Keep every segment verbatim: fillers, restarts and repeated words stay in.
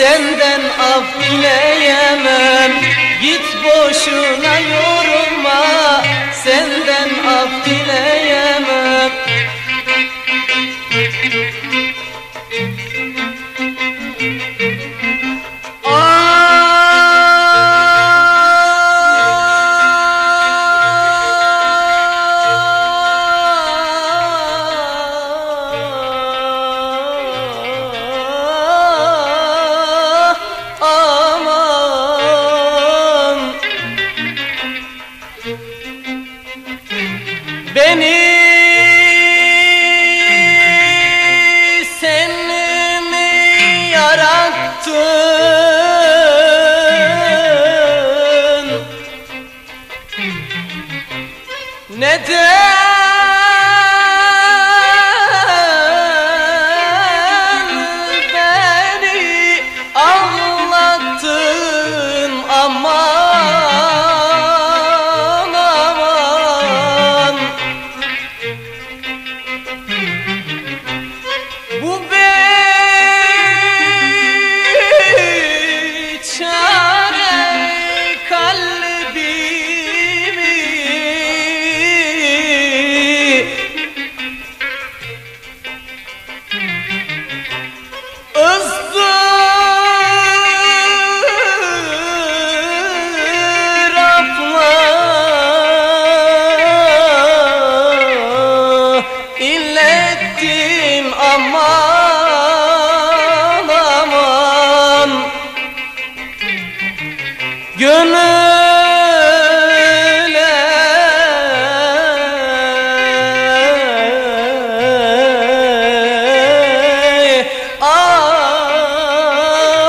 senden af dileyemem. Git boşuna yorulma, senden af dileyemem. Beni sen mi yarattın? Neden beni ağlattın? Aman aman, bu beçare kalbimi ızdırapla illettin. Aman aman, gönüle ah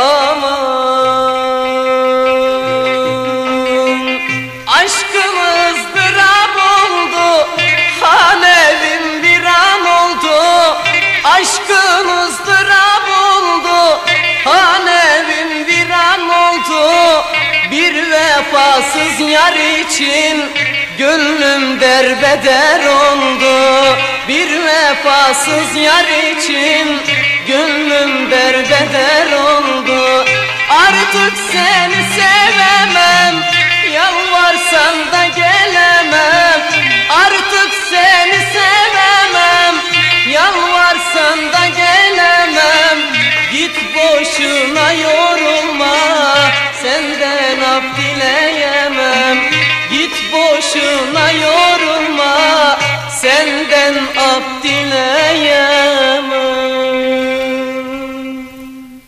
aman. Aşkımız ızdırap oldu, hanevim bir an oldu. Aşkımız ızdırap oldu, hanevim bir an oldu. Bir vefasız yar için gönlüm derbeder oldu. Bir vefasız yar için gönlüm derbeder oldu. Artık seni sevemem, yalvarsan da gelemem. Artık seni sevemem, yalvarsan da gelemem. Git boşuna yorulma, senden af dileyemem. Git boşuna yorulma, senden af